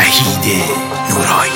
وحید نورایی.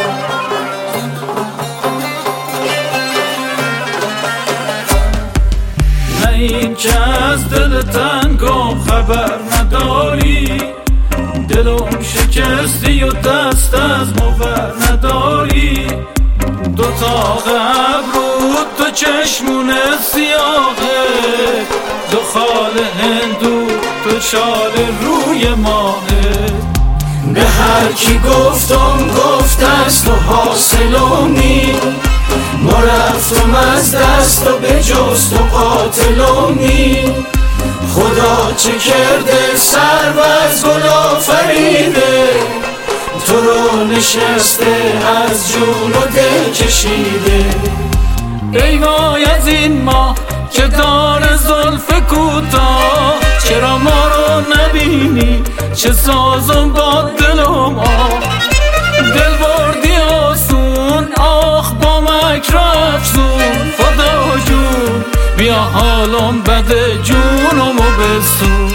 نه این که از دل تنگم خبر نداری، دلم شکستی و دست از مور نداری. دوتا ابرو تو چشمون سیاهه، دو خال هندو تو شال روی ماهه. به هر کی گفتم گفت است و حاصلم نی، ما رفتم از دست و به جست و قاتلم نی. خدا چه کرده سرو از گل آفریده، تو رو نشسته از جون و دل کشیده. ای وای از این ماه که دار زلف کوتاه، چرا ما رو نبینی چه سازم با دلم. دل بردی آسون آخ با مکر افزون. خدا جون بیا حالم بده جونمو بسون.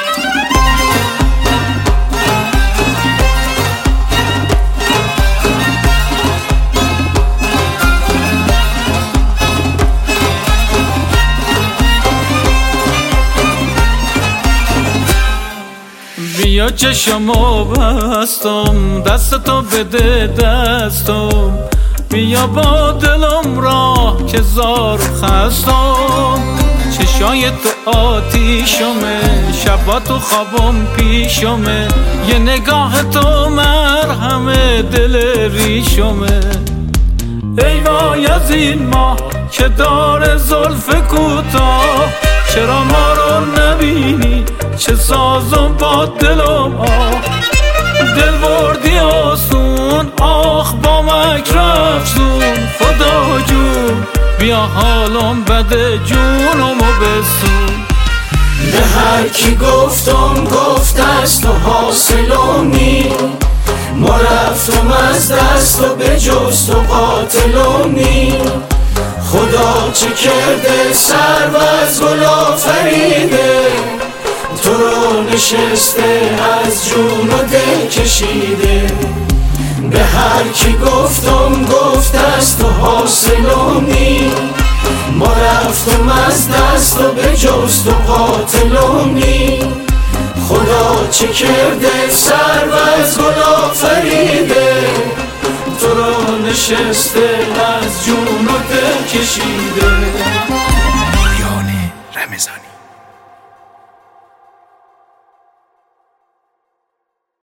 بیا چشمو بستم دستتو بده دستم، بیا با دلم راه که زار خستم. چشای تو آتیشمه شبا تو خوابم پیشمه، یه نگاه تو مرهمه دل ریشمه. ای وای از این ماه که داره زلف کوتاه، چرا ما رو نبینی چه سازم با دلم. دل بردی آسون آخ با مکر افزون. خدا جون بیا حالم بده جونمو بسون. به هر کی گفتم گفت است و حاصلم نی، ما رفتم از دست و به جست و قاتلم نی. خدا چه کرده سرو از گل آفریده، تو رو نشسته از جون و دل کشیده. به هر کی گفتم گفت است و حاصلم نی، ما رفتم از دست و به جست و قاتلم نی. خدا چه کرده سرو از گل آفریده، تو رو نشسته از جون و دل کشیده. پایان رمضانی.